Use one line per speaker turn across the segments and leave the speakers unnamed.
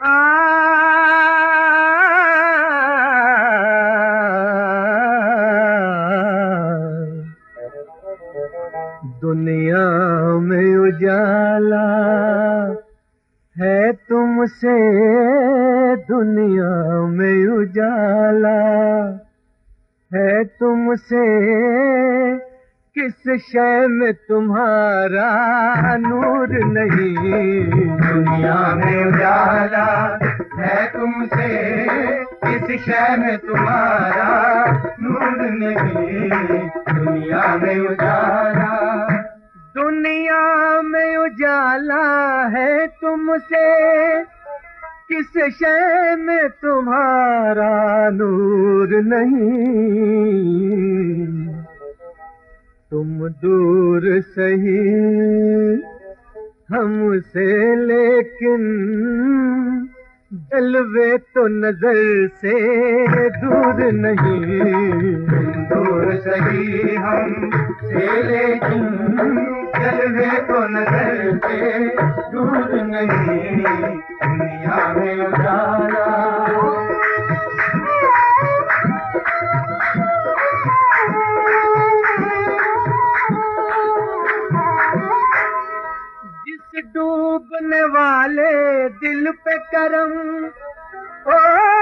आ दुनिया में उजाला है तुमसे, दुनिया में उजाला है तुमसे, किस शय में तुम्हारा नूर नहीं।
दुनिया में उजाला है तुमसे, किस शय में तुम्हारा नूर नहीं। दुनिया में उजाला,
दुनिया में उजाला है तुमसे, किस शय में तुम्हारा नूर नहीं। तुम दूर सही हमसे, लेकिन जलवे तो नजर से दूर नहीं।
तुम दूर सही हमसे, लेकिन जलवे तो नजर से दूर नहीं। दुनिया में उजाला,
जिस डूबने वाले दिल पे करम, ओ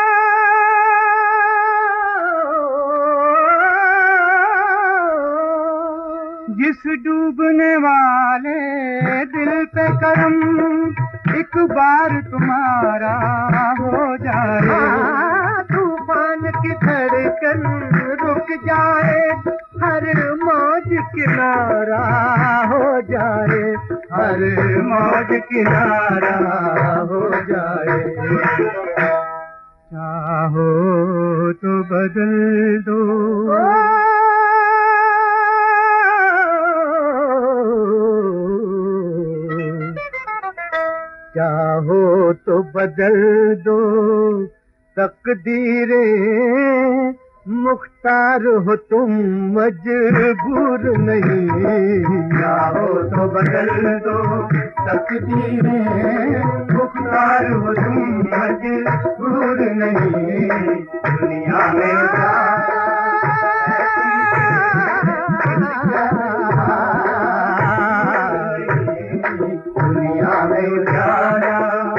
जिस डूबने वाले दिल पे करम, एक बार तुम्हारा हो जाए। तूफान की धड़कन रुक जाए, हर मौज किनारा हो जाए,
हर मौज किनारा हो जाए।
चाहो तो बदल दो, चाहो तो बदल दो तकदीरें, मुख्तार हो तुम मजबूर नहीं।
चाहो तो बदल दो तकदीरें, मुख्तार हो तुम मजबूर नहीं। दुनिया में उजाला, दुनिया में उजाला,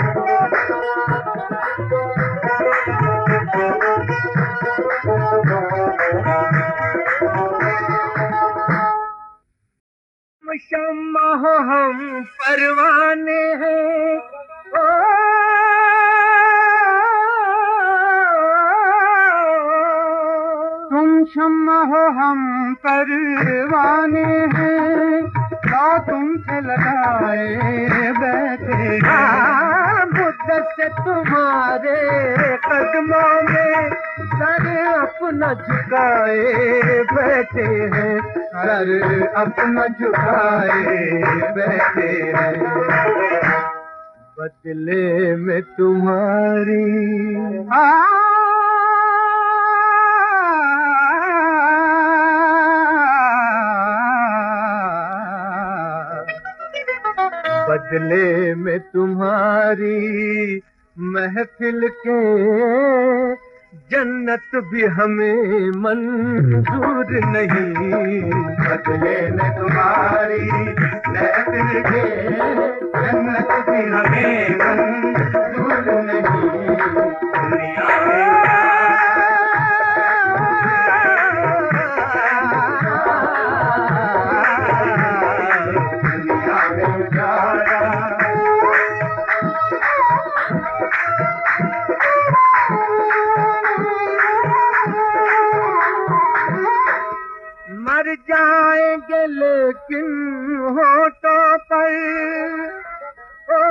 शम्मा हो हम परवाने हैं, ओ तुम शम्मा हो हम परवाने हैं, तो तुमसे लगाए बैठे हैं। मुद्दत से तुम्हारे कदमों में सर अपना झुकाए बैठे हैं,
सर अपना झुकाए बैठे हैं।
बदले में तुम्हारी बदले में तुम्हारी महफिल के जन्नत भी हमें मंजूर नहीं।
बदले में तुम्हारी महफिल के जन्नत भी हमें मंजूर नहीं। दुनिया में
मर जाएंगे लेकिन होठों पर, ओ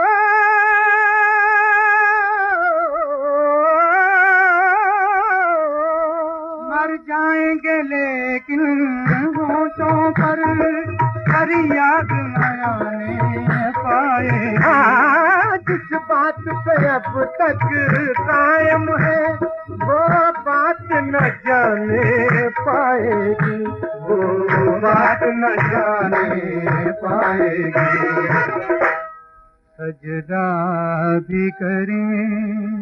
मर जाएंगे लेकिन होठों पर फरियाद न आने पाए। जिस बात पे अब तक कायम है, वो बात न जाने पाएगी,
वो बात न जाने पाएगी।
सजदा भी करें,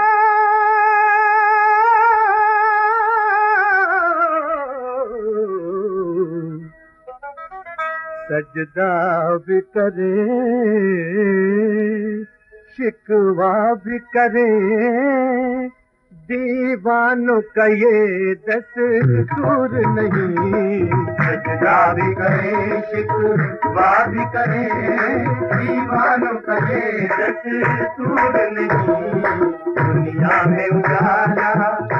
सजदा भी करे, शिकवा भी करे, दीवानों का ये दस्तूर नहीं।
सजदा भी करे, शिकवा भी करे, दीवानों का ये दस्तूर नहीं। दुनिया में उजाला